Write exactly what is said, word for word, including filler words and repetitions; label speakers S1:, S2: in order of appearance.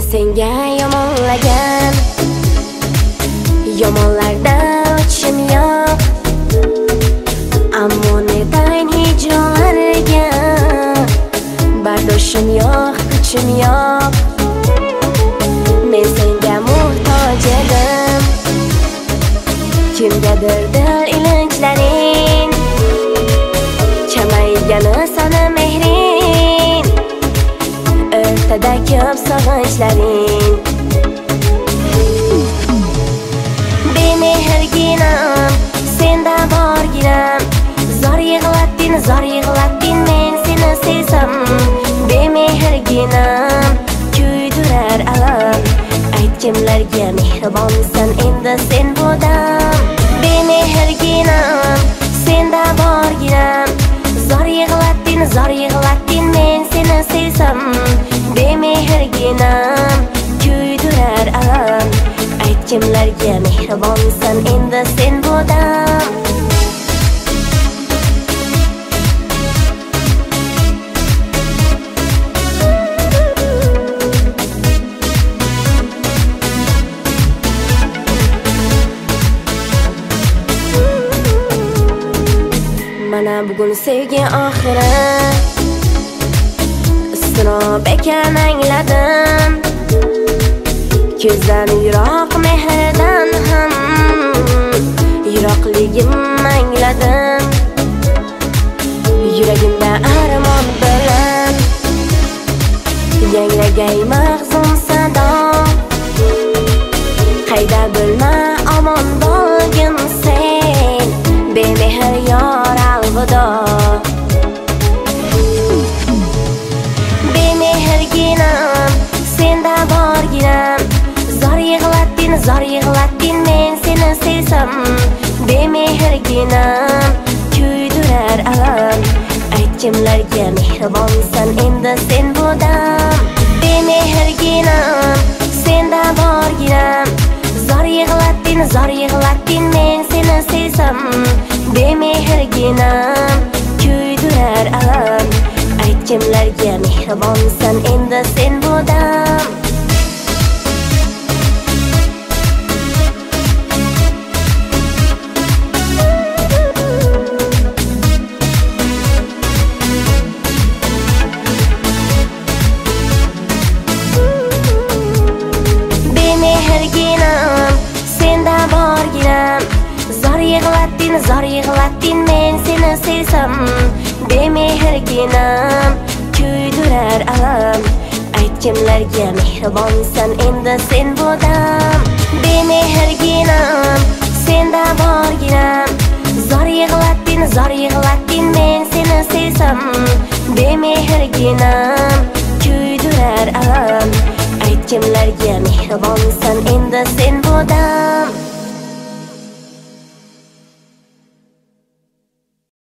S1: senga yomonlagan, yomonlardan o'tishim yo'q. Ammo neden hijronlarga bardoshim yo'q, kuchim yo'q. Men senga muhtoj edim, kimgadir dil ilinjlaring, kamaygani sana mehring, o'rtada ko'p sog'inchlaring. Bemehrginam, senda borginam, zor yig'latding, zor yig'latding men seni sevsam. Bemehrginam, kuydirar alam, aytgimlarga mehribonsan endi sen bodam. Bemehrginam, senda borginam, zor yig'latding, zor yig'latding men seni sevsam. Bemehrginam, kuydirar alam, aytgimlarga mehribonsan endi sen bodam. Mana bugun sevgi oxiri, isrob ekan angladim. Ko'zdan yiroq mehrdan ham yiroqligim angladim. Yuragimda armon bilan yangragay mahzun sado, qayda bilma omon bo'lgin sen, bemehr yor alvido. Bemehrginam, senda borginam, zor yig'latding, zor yig'latding men seni sevsam. Bemehrginam, kuydirar alam, aytgimlarga mehribonsan endi sen bodam. Bemehrginam, senda borginam, zor yig'latding, zor yig'latding men seni sevsam. Bemehrginam, kuydirar alam, aytgimlarga mehribonsan endi sen bodam. Bemehrginam, senda borginam, zor yig'latding, zor yig'latding men seni sevsam. Bemehrginam, kuydirar alam, aytgimlarga mehribonsan endi sen bodam. Bemehrginam, senda borginam, zor yig'latding, zor yig'latding men seni sevsam. Bemehrginam, kuydirar alam, aytgimlarga mehribonsan endi sen bodam.